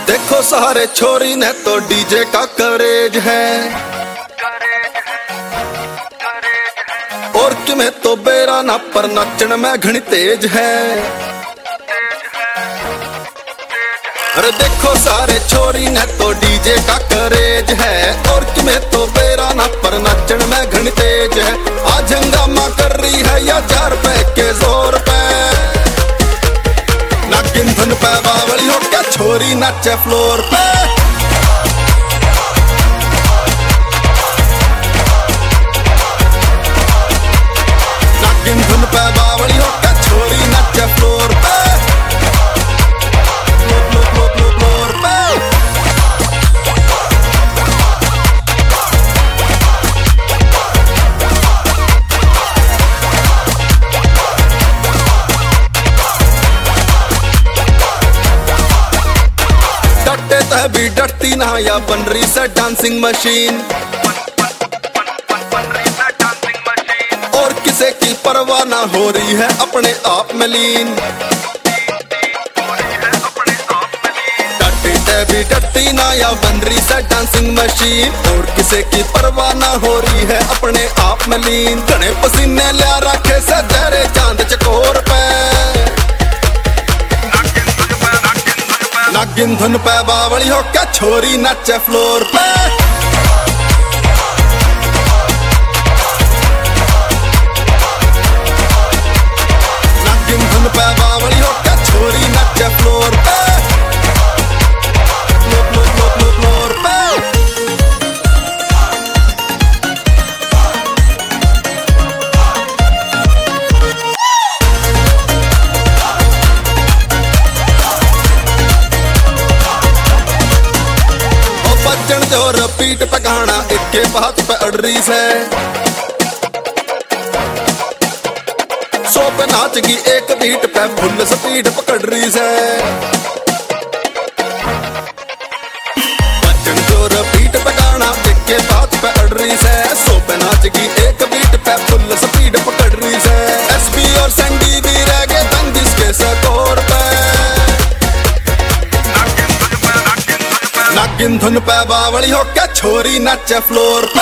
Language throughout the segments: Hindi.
देखो सारे छोरी ने तो डीजे का करेज है, और तुम्हें तो बेरा ना पर नचन में घनी तेज है। अरे देखो सारे छोरी ने तो डीजे का करेज है, और तुम्हें तो बेरा ना पर नचन में घनी तेज है। आज हंगामा कर रही है या 4 रुपए के जोर पे, नागिन धुन पे बावली हो क्या छोरी नाचे फ्लोर पे। नागिन धुन पे बावली हो क्या छोरी नाचे फ्लोर पे, फ्लोर पे। डरते तो भी डरती ना या बन रही से डांसिंग मशीन, और किसे की परवाह ना हो रही है अपने आप में लीन। डरते भी डरती ना या बन रही से डांसिंग मशीन, और किसे की परवाह ना हो रही है अपने आप में लीन। घने पसीने लिया रखे से तेरे चांद चकोर पे, नागिन धुन पे बावली हो क्या छोरी नाचे फ्लोर पे। नागिन धुन पे बावली हो क्या छोरी नाचे फ्लोर पे, फ्लोर पे। बच्चन जो रपीट पे गाना इक्के बात पे अड़ रही से, 100 पे नाचगी एक बीट पे फुल स्पीड पकड़ रही से। बच्चन जो रपीट पे गाना इक्के बात पे अड़ रही से, 100 पे नाचगी एक बीट पे फुल स्पीड पकड़ रही से। एसपी और सैंडी भी रह गए तंदिस के स्कोर पे, नागिन धुन पे बावली हो क्या छोरी नाचे फ्लोर पे।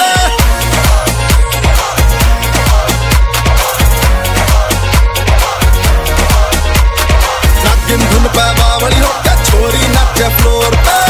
नागिन धुन पे बावली हो क्या छोरी नाचे फ्लोर पे।